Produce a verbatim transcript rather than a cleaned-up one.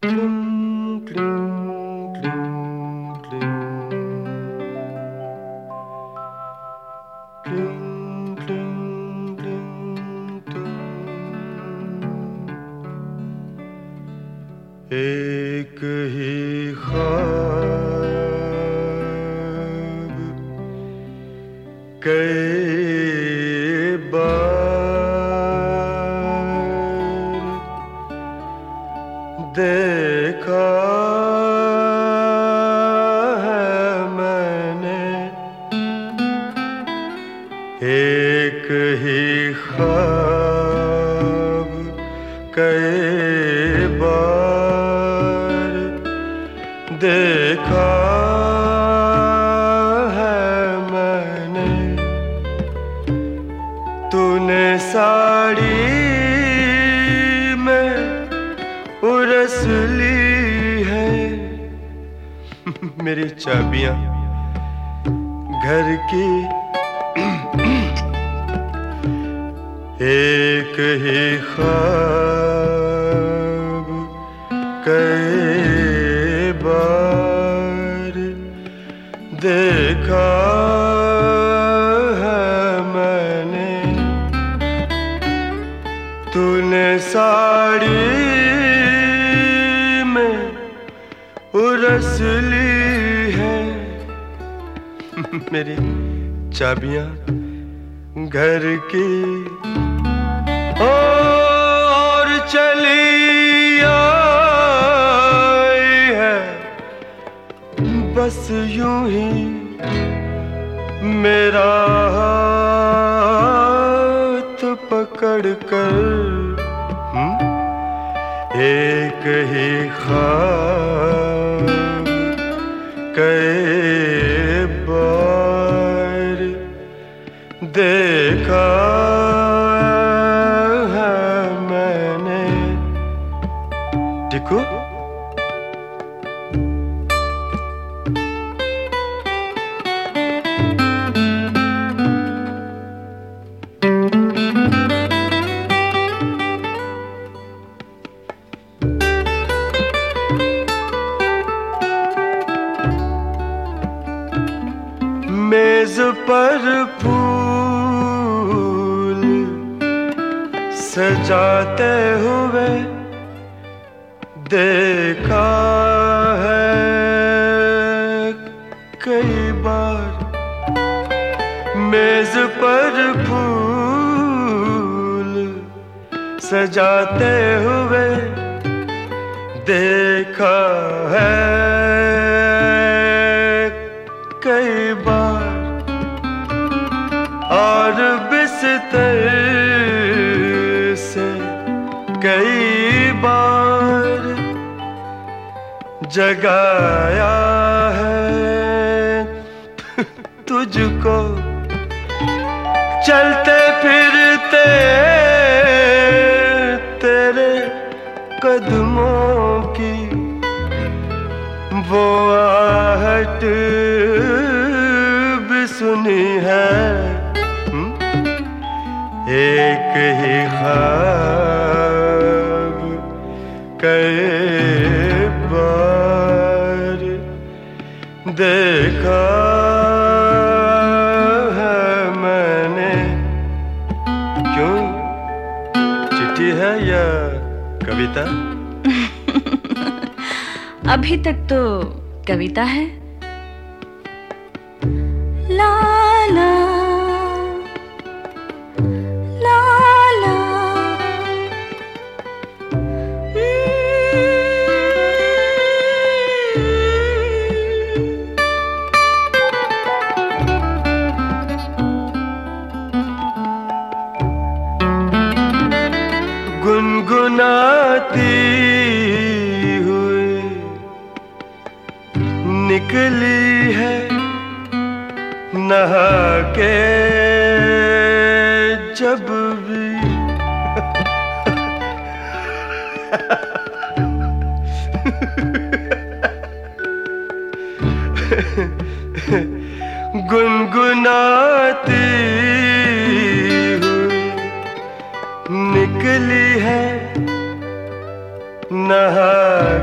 Cling, cling, cling, cling. Cling, cling, cling, cling. एक ही ख्वाब कई बार देखा है मैंने, एक ही ख्वाब कई बार देखा है मैंने। तूने साड़ी में उरस ली है मेरी चाबियां घर की। एक ही ख्वाब कई बार देखा है मैंने। तूने साड़ी में उरस ली है मेरी चाबियां घर की। और चली आई है बस यूं ही मेरा हाथ पकड़ कर। एक ही ख्वाब कई बार देखा है मैंने। देखो मेज पर फूल सजाते हुए देखा है कई बार। मेज पर फूल सजाते हुए देखा है कई बार। और बिस्तर से कई बार जगाया है तुझको। चलते फिरते तेरे कदमों की वो आहट भी सुनी है। एक ही ख्वाब कई बार देखा है मैंने। क्यों, चिट्ठी है या कविता? अभी तक तो कविता है। ला ला ला ला गुनगुनाती हुई निकली है नहा के जब भी। गुनगुनाती हुई निकली है नहा